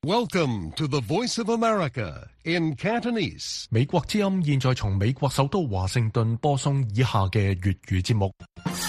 Welcome to the Voice of America in Cantonese. 美國之音現在從美國首都華盛頓播送以下嘅粵語節目。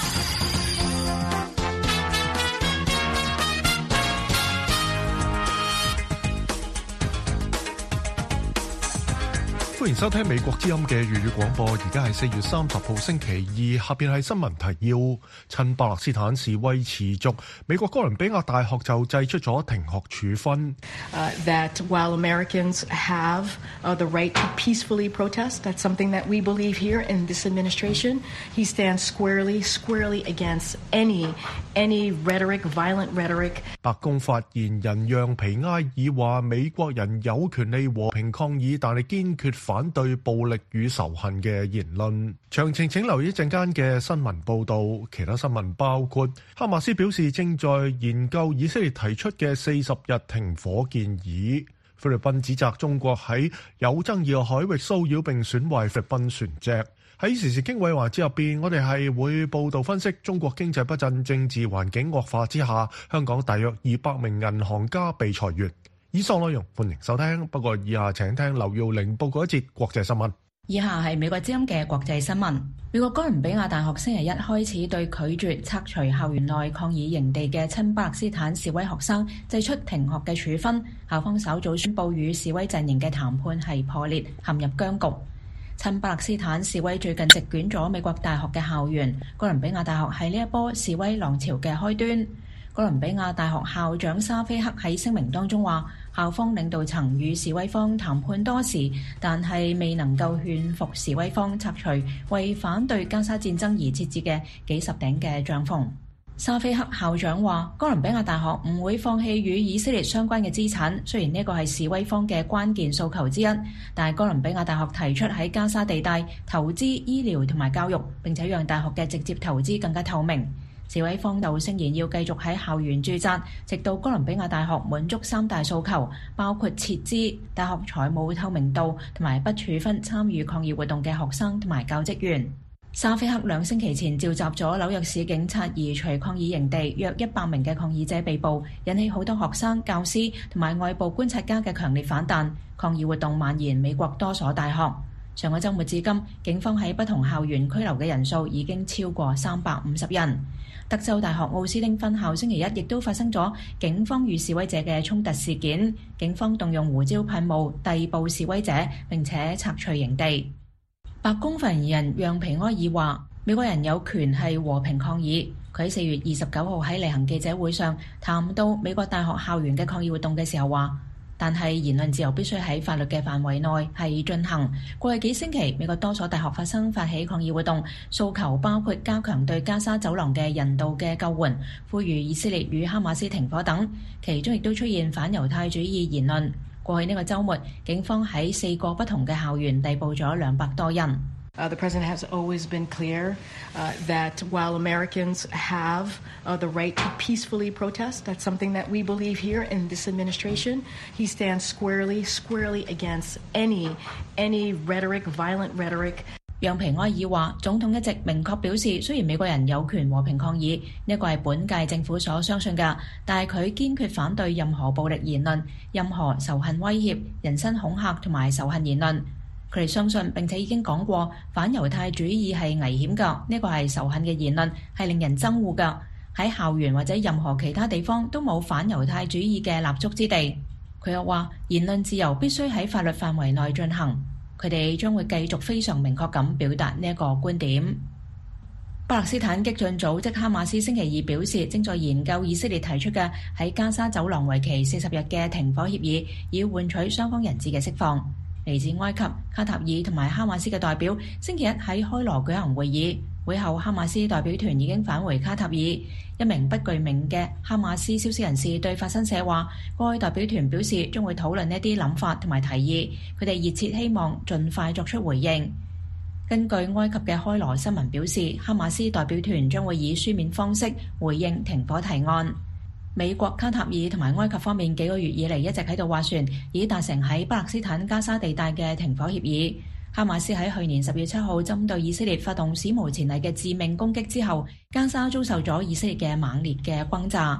歡迎收聽美國之音嘅粵語廣播，而家係4月30號星期二，下邊係新聞提要。親巴勒斯坦示威持續，美國哥倫比亞大學就祭出咗停學處分。 That while Americans have the right to peacefully protest, that's something that we believe here in this administration. He stands squarely against any rhetoric, violent rhetoric. 白宮發言人讓皮埃爾話：美國人有權利和平抗議，但係堅決反對暴力與仇恨嘅言論。詳情請留意一陣間嘅新聞報導。其他新聞包括哈馬斯表示正在研究以色列提出嘅40日停火建議。菲律賓指責中國喺有爭議嘅海域騷擾並損壞菲律賓船隻。喺時事經緯環節入邊，我哋係會報導分析中國經濟不振、政治環境惡化之下，香港大約200名銀行家被裁員。以上內容歡迎收聽，不過以下請聽劉耀玲報告一節國際新聞。 以下係美國之音嘅國際新聞。美國哥倫比亞大學星期一開始對拒絕拆除校園內抗議營地嘅親巴勒斯坦示威學生祭出停學嘅處分。校方稍早宣布與示威陣營嘅談判係破裂，陷入僵局。親巴勒斯坦示威最近席捲咗美國大學嘅校園，哥倫比亞大學係呢一波示威浪潮嘅開端。哥倫比亞大學校長沙菲克喺聲明當中話，校方領導層與示威方談判多時，但係未能夠勸服示威方拆除為反對加沙戰爭而設置嘅幾十頂嘅帳篷。沙菲克校長話，哥倫比亞大學唔會放棄與以色列相關嘅資產，雖然呢個係示威方嘅關鍵訴求之一，但係哥倫比亞大學提出喺加沙地帶投資醫療同埋教育，並且讓大學嘅直接投資更加透明。示威方就聲言要繼續喺校園駐紮，直到哥倫比亞大學滿足3大訴求，包括撤資、大學財務透明度同埋不處分參與抗議活動嘅學生同埋教職員。沙菲克2星期前召集咗紐約市警察移除抗議營地，約100名嘅抗議者被捕，引起好多學生、教師同埋外部觀察家嘅強烈反彈。抗議活動蔓延美國多所大學。上個週末至今，警方喺不同校園拘留嘅人數已經超過350人。德州大學奧斯汀分校星期一亦都發生咗警方與示威者嘅衝突事件，警方動用胡椒噴霧逮捕示威者，並且拆除營地。白宮發言人讓皮埃爾話：美國人有權係和平抗議。佢喺4月29號喺例行記者會上談到美國大學校園嘅抗議活動嘅時候話，但係言論自由必須喺法律嘅範圍內係進行。過去幾星期，美國多所大學發起抗議活動，訴求包括加強對加沙走廊嘅人道嘅救援，呼籲以色列與哈馬斯停火等。其中亦都出現反猶太主義言論。過去呢個週末，警方喺4個不同嘅校園逮捕咗200多人。 The president has always been clear that while Americans have the right to peacefully protest, that's something that we believe here in this administration. He stands squarely against any rhetoric, violent rhetoric. 讓皮埃爾話，總統一直明確表示，雖然美國人有權和平抗議，呢個係本屆政府所相信嘅，但係佢堅決反對任何暴力言論、任何仇恨威脅、人身恐嚇同埋仇恨言論。佢哋相信並且已經講過，反猶太主義係危險㗎，呢個係仇恨嘅言論，係令人憎惡㗎。喺校園或者任何其他地方都冇反猶太主義嘅立足之地。佢又話，言論自由必須喺法律範圍內進行。佢哋將會繼續非常明確咁表達呢一個觀點。巴勒斯坦激進組織哈馬斯星期二表示，正在研究以色列提出嘅喺加沙走廊為期40日嘅停火協議，以換取雙方人質嘅釋放。嚟自埃及、卡塔爾同埋哈馬斯嘅代表星期一喺開羅舉行會議，會後哈馬斯代表團已經返回卡塔爾。一名不具名嘅哈馬斯消息人士對法新社話，該代表團表示將會討論一啲諗法同埋提議，佢哋熱切希望盡快作出回應。根據埃及嘅開羅新聞表示，哈馬斯代表團將會以書面方式回應停火提案。美國、卡塔爾同埋埃及方面幾個月以嚟一直喺度斡旋，已達成喺巴勒斯坦加沙地帶嘅停火協議。哈馬斯喺去年10月7號針對以色列發動史無前例嘅致命攻擊之後，加沙遭受咗以色列嘅猛烈嘅轟炸。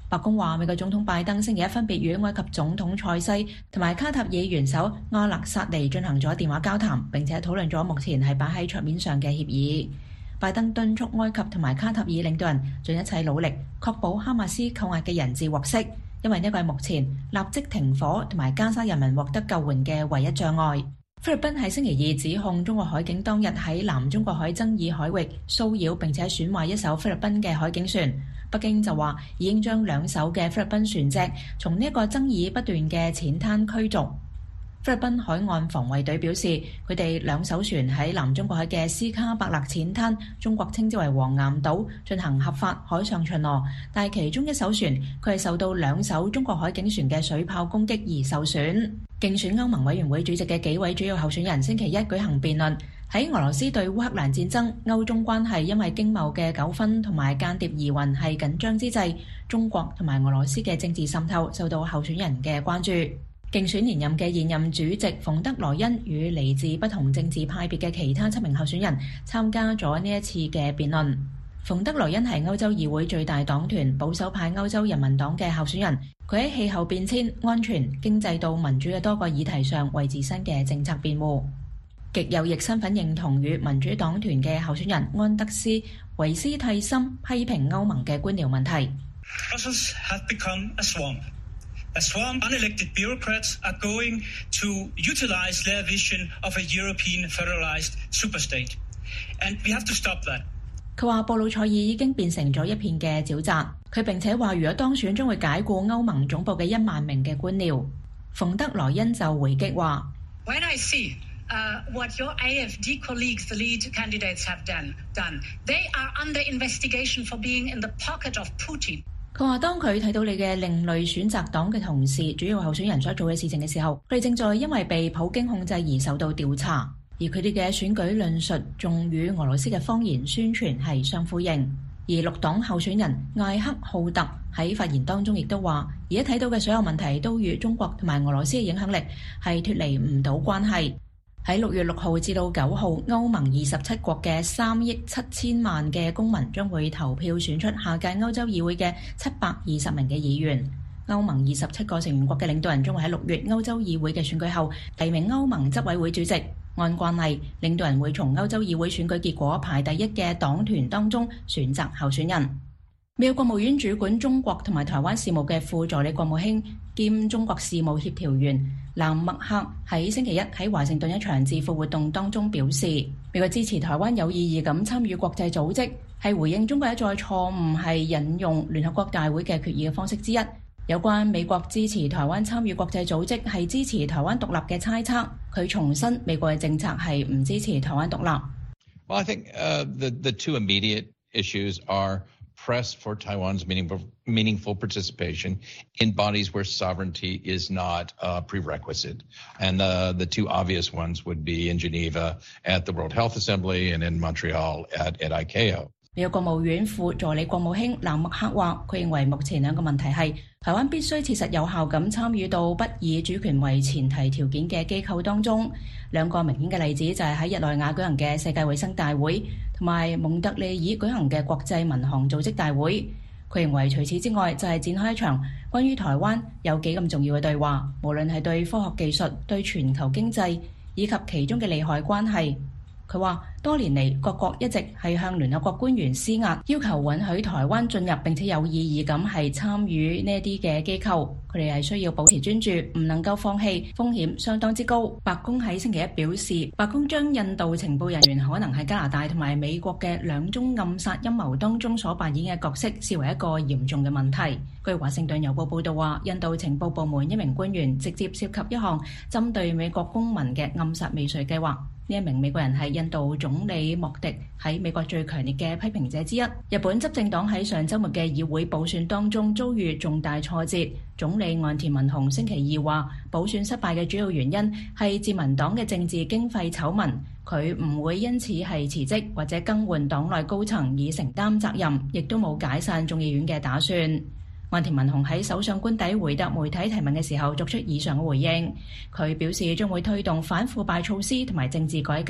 白宮話，美國總統拜登星期一分別與埃及總統塞西同埋卡塔爾元首阿勒薩尼進行咗電話交談，並且討論咗目前係擺喺桌面上嘅協議。拜登敦促埃及同埋卡塔爾領導人盡一切努力，確保哈馬斯扣押嘅人質獲釋，因為呢個係目前立即停火同埋加沙人民獲得救援嘅唯一障礙。菲律賓喺星期二指控中國海警當日喺南中國海爭議海域騷擾並且損壞一艘菲律賓嘅海警船。北京就話已經將2艘嘅菲律賓船隻從呢一個爭議不斷嘅淺灘驅逐。菲律賓海岸防衛隊表示，佢哋2艘船喺南中國海嘅斯卡伯勒淺灘，中國稱之為黃岩島，進行合法海上巡邏，但係其中1艘船佢係受到2艘中國海警船嘅水炮攻擊而受損。競選歐盟委員會主席嘅幾位主要候選人星期一舉行辯論。喺俄羅斯對烏克蘭戰爭、歐中關係因為經貿嘅糾紛同埋間諜疑雲係緊張之際，中國同埋俄羅斯嘅政治滲透受到候選人嘅關注。競選連任嘅現任主席馮德萊恩與嚟自不同政治派別嘅其他7名候選人參加咗呢一次嘅辯論。馮德萊恩係歐洲議會最大黨團保守派歐洲人民黨嘅候選人，佢喺氣候變遷、安全、經濟到民主嘅多個議題上為自身嘅政策辯護。極右翼身份認同與民主黨團嘅候選人安德斯維斯蒂森批評歐盟嘅官僚問題。 Brussels have become a swamp. A swamp unelected bureaucrats are going to utilize their vision of a European federalized superstate. And we have to stop that. 佢話布魯塞爾已經變成咗一片嘅沼澤。佢並且話如果當選將會解雇歐盟總部嘅1萬名嘅官僚。馮德萊恩就回擊話 ：When I see what your AfD colleagues, the lead candidates, have done, they are under investigation for being in the pocket of Putin. 佢話當佢睇到你嘅另類選擇黨嘅同事主要候選人所做嘅事情嘅時候，佢哋正在因為被普京控制而受到調查，而佢哋嘅選舉論述仲與俄羅斯嘅謊言宣傳係相呼應。而綠黨候選人艾克浩特喺發言當中亦都話，而家睇到嘅所有問題都與中國同埋俄羅斯嘅影響力係脫離唔到關係。喺6月6號至到9號，歐盟27國嘅3億7千萬嘅公民將會投票選出下屆歐洲議會嘅720名嘅議員。歐盟27個成員國嘅領導人將會喺6月歐洲議會嘅選舉後提名歐盟執委會主席。按慣例，領導人會從歐洲議會選舉結果排第1嘅黨團當中選擇候選人。美國國務院主管中國同埋台灣事務嘅副助理國務卿兼中國事務協調員藍默克喺星期一喺華盛頓一場致富活動當中表示，美國支持台灣有意義咁參與國際組織，係回應中國一再錯誤係引用聯合國大會嘅決議嘅方式之一。有關美國支持台灣參與國際組織係支持台灣獨立嘅猜測，佢重申美國嘅政策係唔支持台灣獨立。 Well, I think the two immediate issues are press for Taiwan's meaningful participation in bodies where sovereignty is not a prerequisite. And the two obvious ones would be in Geneva at the World Health Assembly and in Montreal at ICAO. 美國國務院副助理國務卿藍默克話，佢認為目前兩個問題係台灣必須切實有效咁參與到不以主權為前提條件嘅機構當中。兩個明顯嘅例子就係喺日內瓦舉行嘅世界衛生大會同埋蒙特利爾舉行嘅國際民航組織大會。佢認為除此之外就係展開一場關於台灣有幾咁重要嘅對話，無論係對科學技術、對全球經濟以及其中嘅利害關係。佢話多年嚟各國一直係向聯合國官員施壓，要求允許台灣進入並且有意義咁係參與呢啲嘅機構。佢哋係需要保持專注，唔能夠放棄，風險相當之高。白宮喺星期一表示，白宮將印度情報人員可能喺加拿大同埋美國嘅2宗暗殺陰謀當中所扮演嘅角色視為一個嚴重嘅問題。據華盛頓郵報報道話，印度情報部門一名官員直接涉及一項針對美國公民嘅暗殺未遂計劃。呢一名美國人係印度總理莫迪喺美國最強烈嘅批評者之一。日本執政黨喺上週末嘅議會補選當中遭遇重大挫折。總理岸田文雄星期二話，補選失敗嘅主要原因係自民黨嘅政治經費醜聞，佢唔會因此係辭職或者更換黨內高層以承擔責任，亦都冇解散眾議院嘅打算。岸田文雄喺首相官邸回答媒體提問嘅時候作出以上嘅回應，佢表示將會推動反腐敗措施同埋政治改革，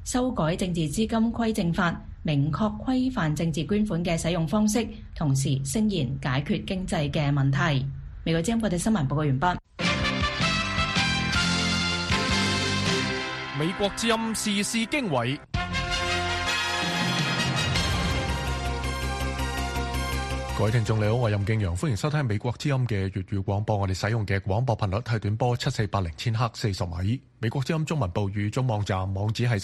修改政治資金規正法，明確規範政治捐款嘅使用方式，同時聲言解決經濟嘅問題。美國之音國際新聞報告完畢。 美國之音時事經緯。 各位聽眾你好，我係任敬陽，歡迎收聽美國之音嘅粵語廣播。我哋使用嘅廣播頻率係短波7480千赫40米。美國之音中文部語中網站網址係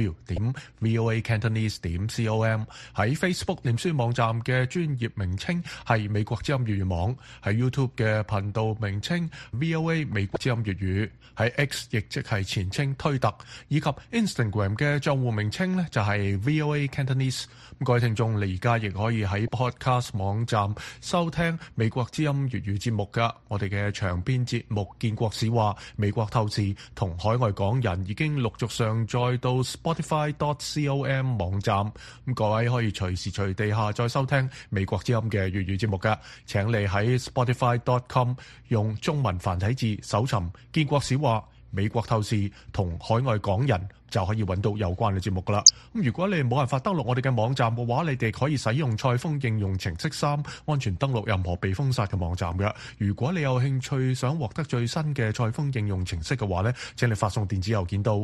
3w.voacantonese.com。 喺 Facebook 臉書網站嘅專頁名稱係美國之音粵語網，喺 YouTube 嘅頻道名稱 VOA 美國之音粵語，喺 X 亦即係前稱推特，以及 Instagram 嘅賬戶名稱呢就係 VOA Cantonese。各位聽眾你而家亦可以喺 Podcast 網站收聽美國之音粵語節目噶。我哋嘅長篇節目建國史話、美國透視同海外港人已經陸續上載到 Spotify.com 網站，咁各位可以隨時隨地下載收聽美國之音嘅粵語節目噶。請你喺 Spotify.com 用中文繁體字搜尋建國史話、美國透視同海外港人，就可以揾到有關嘅節目噶啦。咁如果你冇辦法登錄我哋嘅網站嘅話，你哋可以使用賽風應用程式3安全登錄任何被封殺嘅網站嘅。如果你有興趣想獲得最新嘅賽風應用程式嘅話呢，請你發送電子郵件到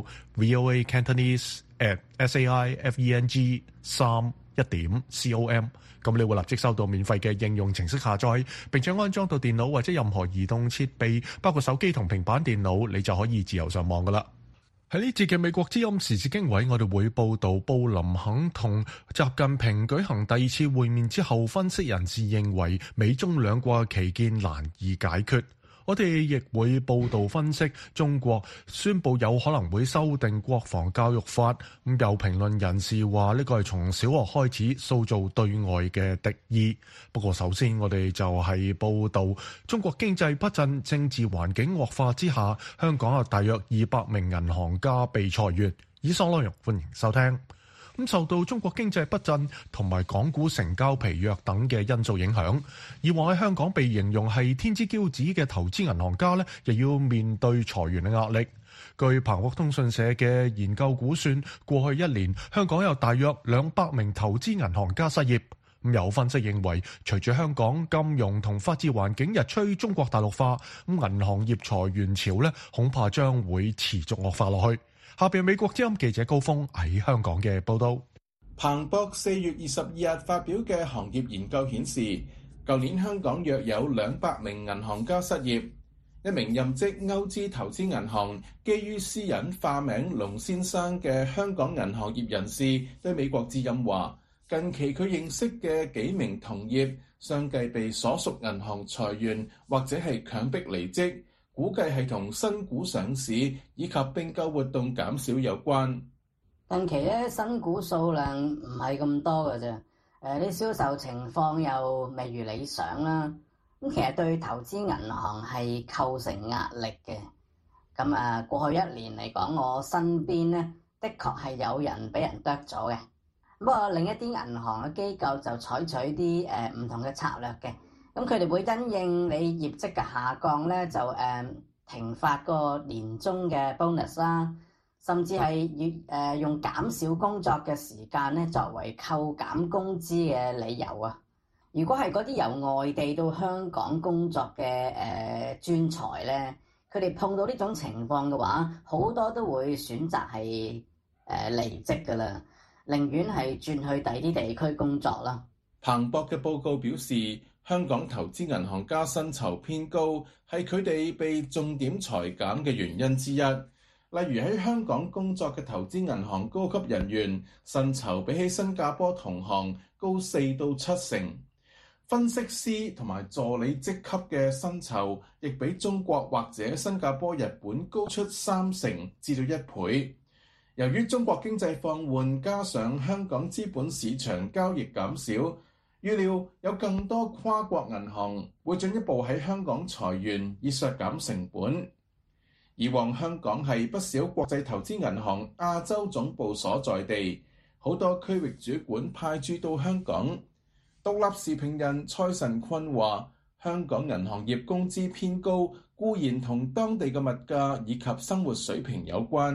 voacantonese@saifeng3.com， 咁你會立即收到免費嘅應用程式下載，並且安裝到電腦或者任何移動設備，包括手機同平板電腦，你就可以自由上網噶啦。喺呢節嘅美國之音時事經緯，我哋會報道布林肯同習近平舉行第二次會面之後，分析人士認為美中兩國嘅歧見難以解決。我哋亦會報道分析中國宣布有可能會修訂國防教育法，咁有評論人士話呢個係從小學開始塑造對外嘅敵意。不過首先我哋就係報道中國經濟不振、政治環境惡化之下，香港有大約200名銀行家被裁員。以上內容歡迎收聽。受到中國經濟不振同埋港股成交疲弱等嘅因素影響，以往喺香港被形容係天之驕子嘅投資銀行家呢，又要面對裁員嘅壓力。據彭博通訊社嘅研究估算，過去1年香港有大約200名投資銀行家失業。有分析認為，隨住香港金融同法治環境日趨中國大陸化，銀行業裁員潮呢恐怕將會持續惡化落去。下邊美國之音記者高峰喺香港嘅報道。 彭博4月22日發表嘅行業研究顯示，舊年香港約有200名銀行家失業。一名任職歐資投資銀行基於私隱化名龍先生嘅香港銀行業人士對美國之音話，近期佢認識嘅幾名同業相繼被所屬銀行裁員或者係強迫離職，估計係同新股上市以及併購活動減少有關。 近期咧新股數量唔係咁多嘅啫，啲銷售情況又未如理想啦。咁其實對投資銀行係構成壓力嘅。咁過去1年嚟講，我身邊咧的確係有人俾人剁咗嘅。不過另一啲銀行嘅機構就採取啲唔同嘅策略嘅。咁佢哋會因應你業績嘅下降咧，就停發個年終嘅 bonus 啦，甚至係用減少工作嘅時間咧作為扣減工資嘅理由啊。如果係嗰啲由外地到香港工作嘅專才咧，佢哋碰到呢種情況嘅話，好多都會選擇係離職噶啦，寧願係轉去第啲地區工作啦。 彭博嘅報告表示，香港投資銀行家薪酬偏高，係佢哋被重點裁減嘅原因之一。例如喺香港工作嘅投資銀行高級人員，薪酬比起新加坡同行高4到7成。分析師同埋助理職級嘅薪酬，亦比中國或者新加坡、日本高出3成至到1倍。由於中國經濟放緩，加上香港資本市場交易減少，預料有更多跨國銀行會進一步喺香港裁員，以削減成本。以往香港係不少國際投資銀行亞洲總部所在地，好多區域主管派駐到香港。獨立時評人蔡神坤話，香港銀行業工資偏高，固然同當地嘅物價以及生活水平有關，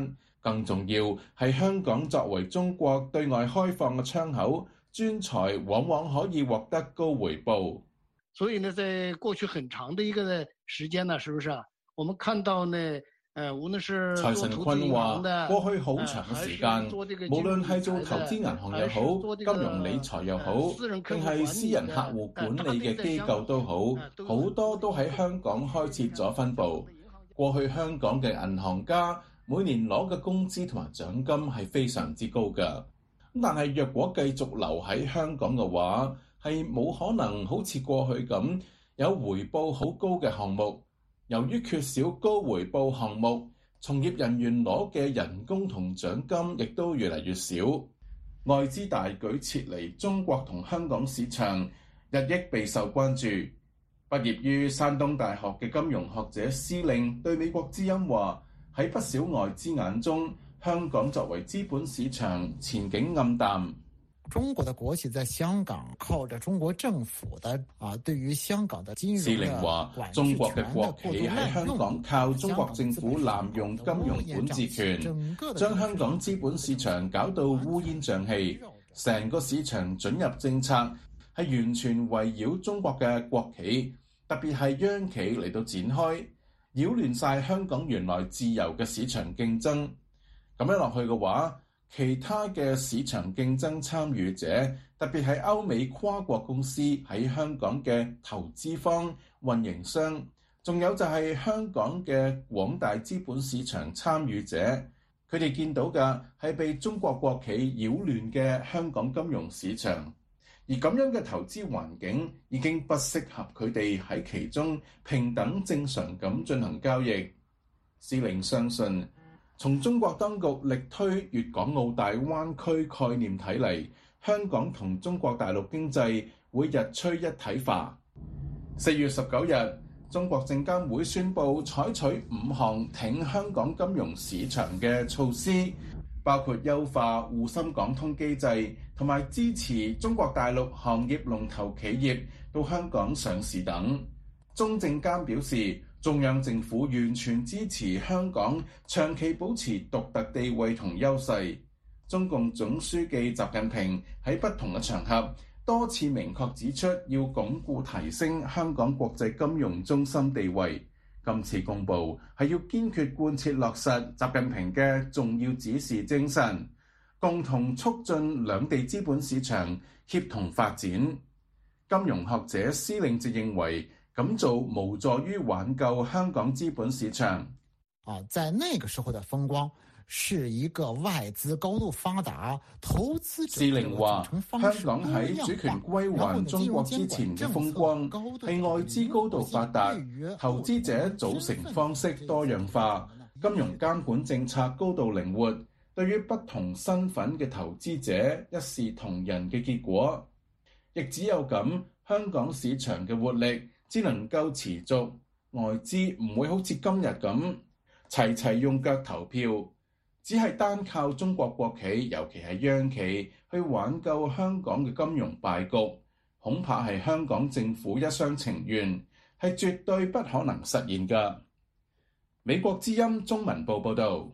更重要係香港作為中國對外開放嘅窗口，專才往往可以獲得高回報。 所以呢，在過去很長的一個時間呢，是不是啊？我們看到呢，無論是蔡神坤話，過去好長嘅時間，無論係做投資銀行又好，金融理財又好，定係私人客戶管理嘅機構都好，好多都喺香港開設咗分部。過去香港嘅銀行家每年攞嘅工資同埋獎金係非常之高㗎。但係若果繼續留喺香港嘅話，係冇可能好似過去咁有回報好高嘅項目。由於缺少高回報項目，從業人員攞嘅人工同獎金亦都越嚟越少。外資大舉撤離中國同香港市場，日益備受關注。畢業於山東大學嘅金融學者施令對美國之音話：喺不少外資眼中，香港作為資本市場前景暗淡。 中國的國企在香港靠着中國政府的對於香港的金融的管制權，施令話中國嘅國企喺香港靠中國政府濫用金融管治權，將香港資本市場搞到烏煙瘴氣，成個市場准入政策係完全圍繞中國嘅國企，特別係央企嚟到展開，擾亂晒香港原來自由嘅市場競爭。咁樣落去嘅話，其他嘅市場競爭參與者，特別係歐美跨國公司喺香港嘅投資方、運營商，仲有就係香港嘅廣大資本市場參與者，佢哋見到嘅係被中國國企擾亂嘅香港金融市場，而咁樣嘅投資環境已經不適合佢哋喺其中平等正常咁進行交易。施令相信，從中國當局力推粵港澳大灣區概念睇嚟，香港同中國大陸經濟會日趨一體化。4月19日，中國證監會宣布採取5項挺香港金融市場嘅措施，包括優化滬深港通機制，同埋支持中國大陸行業龍頭企業到香港上市等。中證監表示，中央政府完全支持香港長期保持獨特地位同優勢。中共總書記習近平喺不同嘅場合多次明確指出，要鞏固提升香港國際金融中心地位。今次公佈係要堅決貫徹落實習近平嘅重要指示精神，共同促進兩地資本市場協同發展。金融學者施令就認為，咁做無助於挽救香港資本市場。在那個時候的風光是一個外資高度發達，投資者。施令話，香港喺主權歸還中國之前嘅風光係外資高度發達，投資者組成方式多樣化，金融監管政策高度靈活，對於不同身份嘅投資者一視同仁嘅結果。亦只有咁，香港市場嘅活力只能夠持續，外資唔會好似今日咁齊齊用腳投票，只係單靠中國國企，尤其係央企去挽救香港嘅金融敗局，恐怕係香港政府一廂情願，係絕對不可能實現㗎。美國之音中文部報導。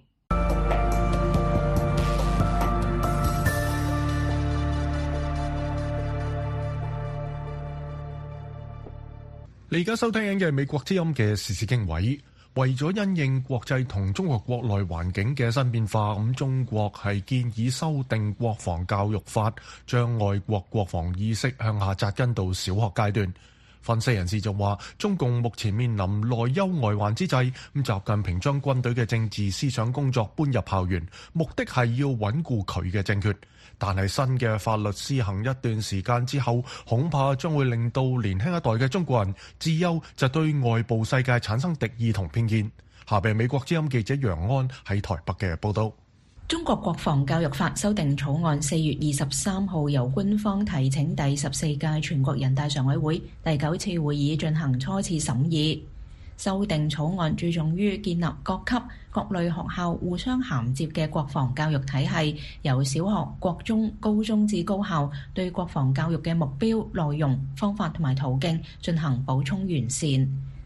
你而家收聽緊嘅美國之音嘅時事經緯，為咗因應國際同中國國內環境嘅新變化，咁中國係建議修訂國防教育法，將愛國國防意識向下扎根到小學階段。分析人士就話，中共目前面臨內憂外患之際，咁習近平將軍隊嘅政治思想工作搬入校園，目的係要穩固佢嘅政權。但係新嘅法律施行一段時間之後，恐怕將會令到年輕一代嘅中國人自幼就對外部世界產生敵意同偏見。下邊美國之音記者楊安喺台北嘅報道。 中國國防教育法修訂草案4月23號由官方提請第14屆全國人大常委會第9次會議進行初次審議。修訂草案注重於建立各級各類學校互相銜接嘅國防教育體系，由小學、國中、高中至高校對國防教育嘅目標、內容、方法同埋途徑進行補充完善。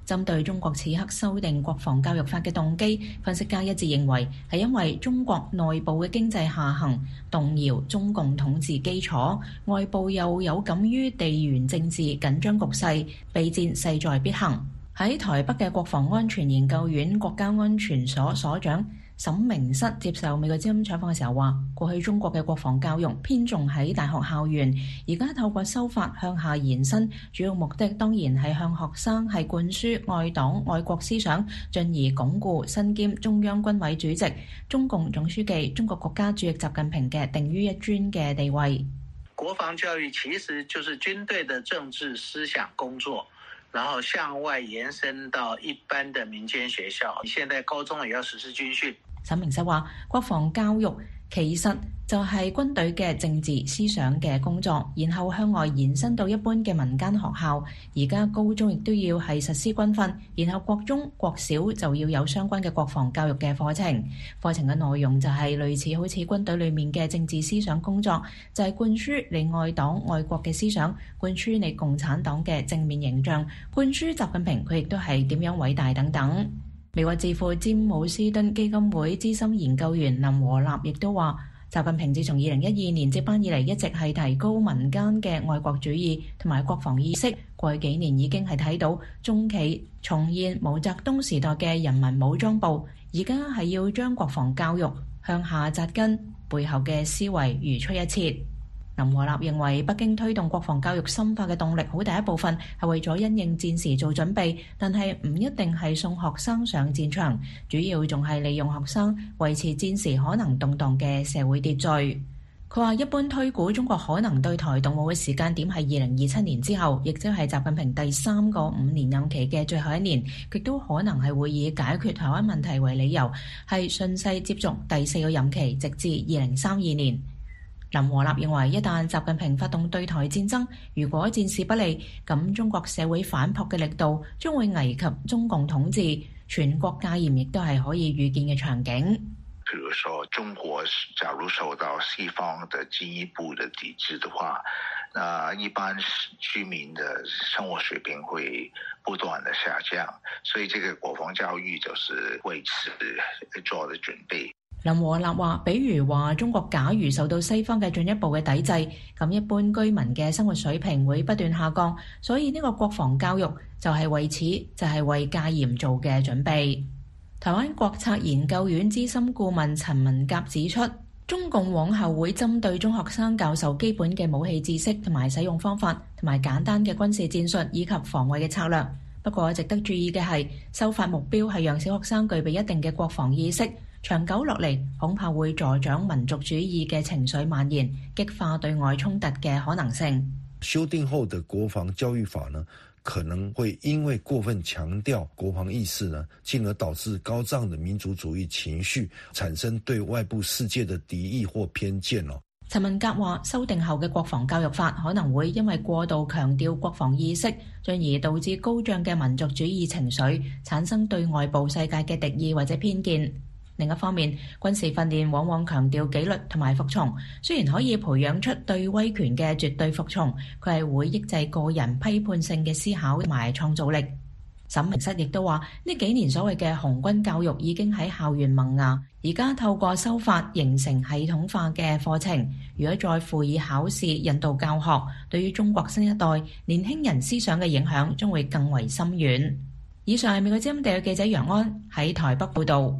針對中國此刻修訂國防教育法嘅動機，分析家一致認為係因為中國內部嘅經濟下行，動搖中共統治基礎，外部又有感於地緣政治緊張局勢，備戰勢在必行。喺台北嘅國防安全研究院國家安全所所長沈明室接受美國之音採訪嘅時候話，過去中國嘅國防教育偏重喺大學校園，而家透過修法向下延伸，主要目的當然係向學生係灌輸愛黨愛國思想，進而鞏固身兼中央軍委主席、中共總書記、中國國家主席習近平嘅定於一尊嘅地位。 國防教育其實就是軍隊的政治思想工作，然後向外延伸到一般的民間學校，現在高中也要實施軍訓。 沈明室話：國防教育其實就係軍隊嘅政治思想嘅工作，然後向外延伸到一般嘅民間學校。而家高中亦都要係實施軍訓，然後國中、國小就要有相關嘅國防教育嘅課程。課程嘅內容就係類似好似軍隊裏面嘅政治思想工作，就係灌輸你愛黨愛國嘅思想，灌輸你共產黨嘅正面形象，灌輸習近平佢亦都係點樣偉大等等。美國智庫詹姆斯敦基金會資深研究員林和立亦都話，習近平自從2012年接班以嚟，一直係提高民間嘅愛國主義同埋國防意識。過去幾年已經係睇到中企重現毛澤東時代嘅人民武裝部，而家係要將國防教育向下扎根，背後嘅思維如出一轍。林和立認為，北京推動國防教育深化嘅動力，好大一部分係為咗因應戰時做準備，但係唔一定係送學生上戰場，主要仲係利用學生維持戰時可能動盪嘅社會秩序。佢話一般推估中國可能對台動武嘅時間點係2027年之後，亦即係習近平第3個5年任期嘅最後一年，亦都可能係會以解決台灣問題為理由，係順勢接續第4個任期，直至2032年。林和立認為，一旦習近平發動對台戰爭，如果戰事不利，咁中國社會反撲嘅力度將會危及中共統治，全國戒嚴亦都係可以預見嘅場景。 譬如說，中國假如受到西方的進一步的抵制的話，那一般居民的生活水平會不斷的下降，所以這個國防教育就是為此做的準備。 林和立話，比如話中國假如受到西方嘅進一步嘅抵制，咁一般居民嘅生活水平會不斷下降，所以呢個國防教育就係為此，就係為戒嚴做嘅準備。台灣國策研究院資深顧問陳文甲指出，中共往後會針對中學生教授基本嘅武器知識同埋使用方法，同埋簡單嘅軍事戰術以及防衛嘅策略。不過值得注意嘅係，修法目標係讓小學生具備一定嘅國防意識。長久落嚟，恐怕會助長民族主義嘅情緒蔓延，激化對外衝突嘅可能性。 修訂後的國防教育法呢，可能會因為過分強調國防意識呢，進而導致高漲的民族主義情緒，產生對外部世界的敵意或偏見咯。 陳文甲話，修訂後嘅國防教育法可能會因為過度強調國防意識，進而導致高漲嘅民族主義情緒，產生對外部世界嘅敵意或者偏見。另一方面，軍事訓練往往強調紀律同埋服從，雖然可以培養出對威權嘅絕對服從，佢係會抑制個人批判性嘅思考同埋創造力。沈明室亦都話，呢幾年所謂嘅紅軍教育已經喺校園萌芽，而家透過修法形成系統化嘅課程，如果再輔以考試引導教學，對於中國新一代年輕人思想嘅影響將會更為深遠。以上係美國之音地記者楊安喺台北報導。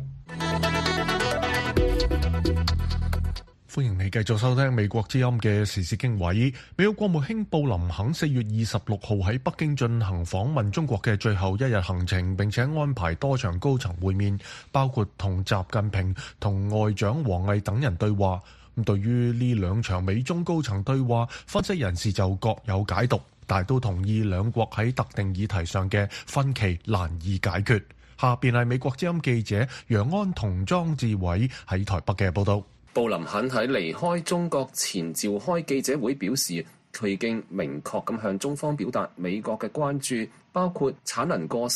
歡迎你繼續收聽美國之音嘅時事經緯。美國國務卿布林肯4月26號喺北京進行訪問中國嘅最後一日行程，並且安排多場高層會面，包括同習近平同外長王毅等人對話。對於呢兩場美中高層對話，分析人士就各有解讀，但都同意兩國喺特定議題上嘅分歧難以解決。下邊係美國之音記者楊安同莊志偉喺台北嘅報道。 布林肯喺離開中國前召開記者會表示，佢已經明確咁向中方表達美國嘅關注，包括產能過剩、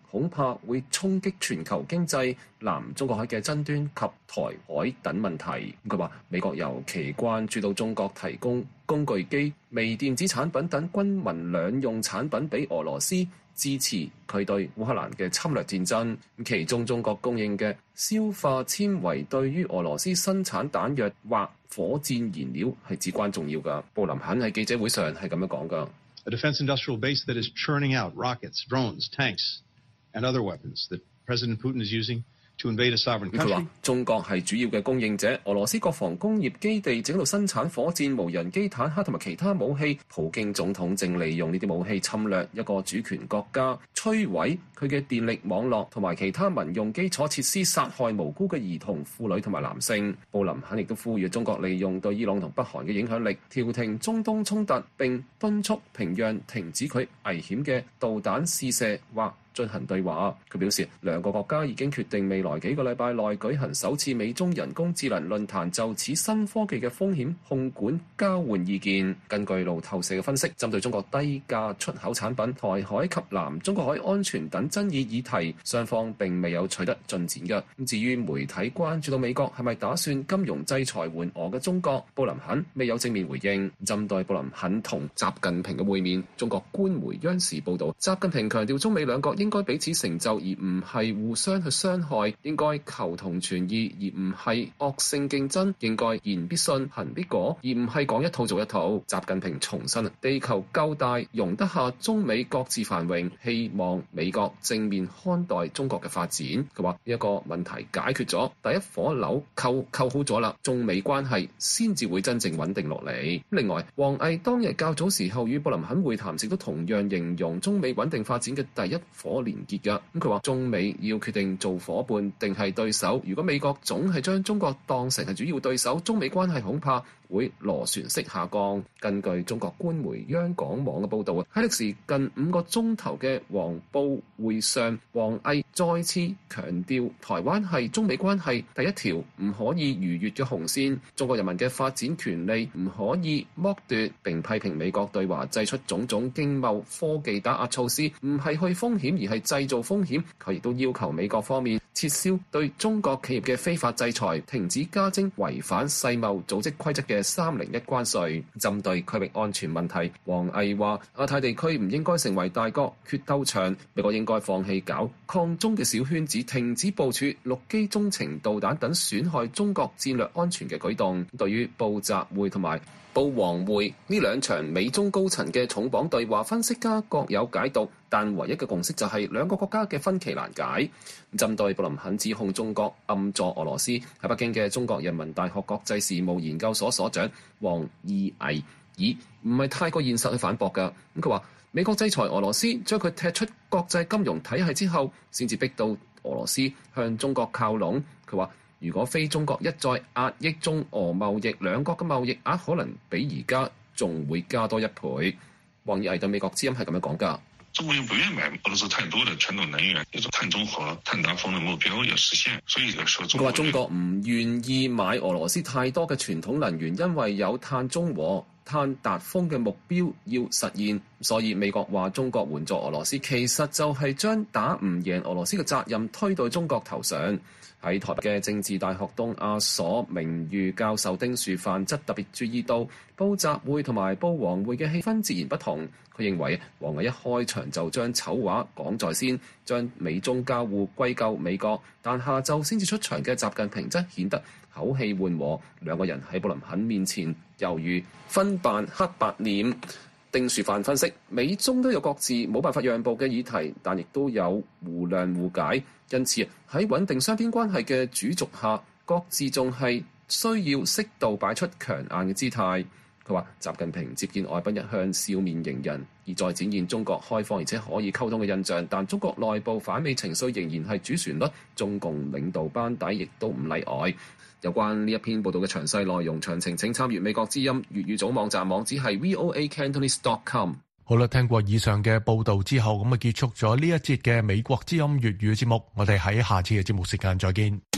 恐怕會衝擊全球經濟、南中國海嘅爭端及台海等問題。佢話美國尤其關注到中國提供工具機、微電子產品等軍民兩用產品俾俄羅斯，支持佢對烏克蘭嘅侵略戰爭。其中中國供應嘅消化纖維對於俄羅斯生產彈藥或火箭燃料係至關重要㗎。布林肯喺記者會上係咁樣講㗎。 A defense industrial base that is churning out rockets, drones, tanks, and other weapons that President Putin is using to invade a sovereign country. 佢話中國係主要嘅供應者，俄羅斯國防工業基地正喺度生產火箭、無人機、坦克同埋其他武器。普京總統正利用呢啲武器侵略一個主權國家，摧毀佢嘅電力網絡同埋其他民用基礎設施，殺害無辜嘅兒童、婦女同埋男性。布林肯亦都呼籲中國利用對伊朗同北韓嘅影響力，調停中東衝突，並敦促平壤停止佢危險嘅導彈試射或進行對話。佢表示，兩個國家已經決定未來幾個禮拜內舉行首次美中人工智能論壇，就此新科技嘅風險控管交換意見。根據路透社嘅分析，針對中國低價出口產品、台海及南中國海安全等爭議議題，雙方並未有取得進展嘅。至於媒體關注到美國係咪打算金融制裁援俄嘅中國，布林肯未有正面回應。針對布林肯同習近平嘅會面，中國官媒央視報導，習近平強調中美兩國應該彼此成就，而唔係互相去傷害；應該求同存異，而唔係惡性競爭；應該言必信，行必果，而唔係講一套做一套。習近平重申，地球夠大，容得下中美各自繁榮，希望美國正面看待中國嘅發展。佢話呢一個問題解決咗，第一顆樓扣好咗啦，中美關係先至會真正穩定落嚟。另外，王毅當日較早時候與布林肯會談時都同樣形容中美穩定發展嘅第一顆連結㗎。佢話中美要決定做夥伴定係對手，如果美國總係將中國當成係主要對手，中美關係恐怕會螺旋式下降。根據中國官媒央廣網嘅報導，喺歷時近5個鐘頭嘅黃埔會上，王毅再次強調台灣係中美關係第一條唔可以逾越嘅紅線，中國人民嘅發展權利唔可以剝奪，並批評美國對華祭出種種經貿科技打壓措施，唔係去風險而係製造風險。佢亦都要求美國方面撤銷對中國企業嘅非法制裁，停止加徵違反世貿組織規則嘅301關稅。針對區域安全問題，王毅話亞太地區唔應該成為大國決鬥場，美國應該放棄搞抗中嘅小圈子，停止部署陸基中程導彈等損害中國戰略安全嘅舉動。對於布習會同埋布王會呢兩場美中高層嘅重磅對話，分析家各有解讀，但唯一嘅共識就係兩個國家嘅分歧難解。針對布林肯指控中國暗助俄羅斯，喺北京嘅中國人民大學國際事務研究所所長王義毅唔係太過現實去反駁㗎。佢話美國制裁俄羅斯，將佢踢出國際金融體系之後，先至逼到俄羅斯向中國靠攏。佢話如果非中國一再壓抑中俄貿易，兩國嘅貿易額可能比而家仲會加多1倍。王義毅對美國之音係咁樣講㗎。 中國又不願買俄羅斯太多的傳統能源，這種碳中和、碳達峰的目標要實現，所以說佢話中國唔願意買俄羅斯太多嘅傳統能源，因為有碳中和、碳達峰嘅目標要實現，所以美國話中國援助俄羅斯，其實就係將打唔贏俄羅斯嘅責任推到中國頭上。喺台北嘅政治大學東亞所名譽教授丁樹範則特別注意到布習會同埋布王會嘅氣氛截然不同。佢認為王毅一開場就將醜話講在先，將美中交互歸咎美國，但下晝先至出場嘅習近平則顯得口氣緩和，兩個人喺布林肯面前猶如分扮黑白臉。丁樹範分析，美中都有各自冇辦法讓步嘅議題，但亦都有互諒互解，因此喺穩定雙邊關係嘅主軸下，各自仲係需要適度擺出強硬嘅姿態。佢話習近平接見外賓一向笑面迎人，而再展現中國開放而且可以溝通嘅印象，但中國內部反美情緒仍然係主旋律，中共領導班底亦都唔例外。有關呢一篇報道嘅詳細內容詳情，請參閱美國之音粵語組網站，網址係 voacantonese.com。 好啦，聽過以上嘅報道之後，咁啊結束咗呢一節嘅美國之音粵語節目，我哋喺下次嘅節目時間再見。